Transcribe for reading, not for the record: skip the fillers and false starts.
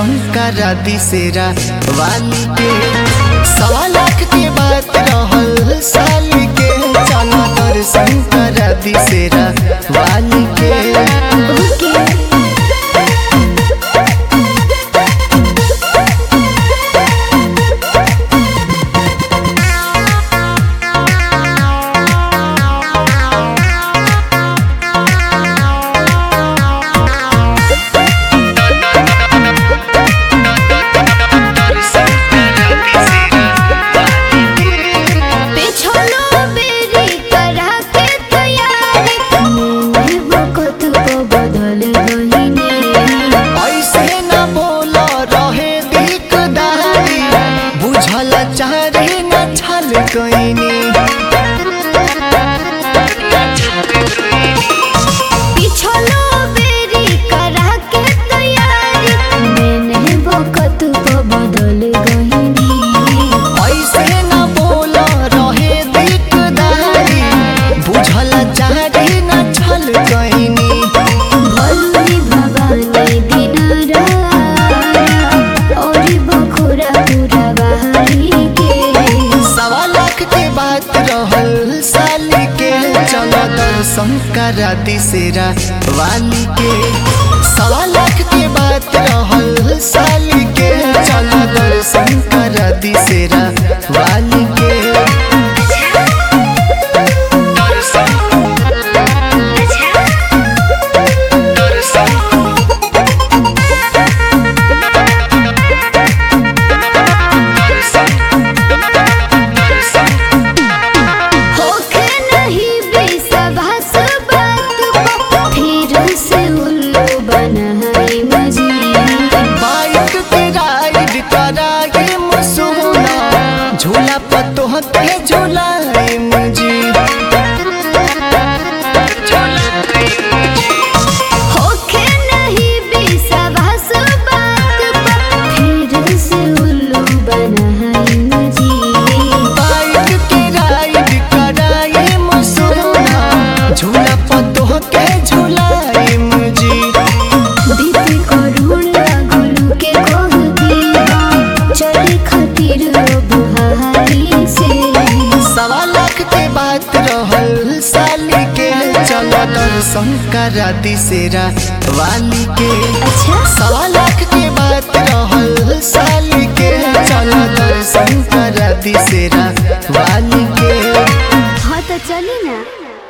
दर्शन करा दिसेरा वाली के। 1.25 लाख के बात रहल साल के, चला दर्शन करा दिसेरा वाली के। करा दिसेरा वाली के। 1.25 लाख के बात रहल साल के, चला दर्शन करा दिसेरा वाली के। झूला पतो के झूलाए मुझे होके नहीं विश्वास बात फिर से उल्लू बनाई मुझे। बाइक के राइड कराए मसूना, झूला पतो के झूलाए मुझे। बीते करुण गुलू के कह दिया चले खातिर 1.25 लाख के बात रहल साल के, चला दर्शन करा दिसेरा वाली के। अच्छा 1.25 लाख के बात रहल साल के, चला दर्शन करा दिसेरा वाली के। हाँ तो चली ना।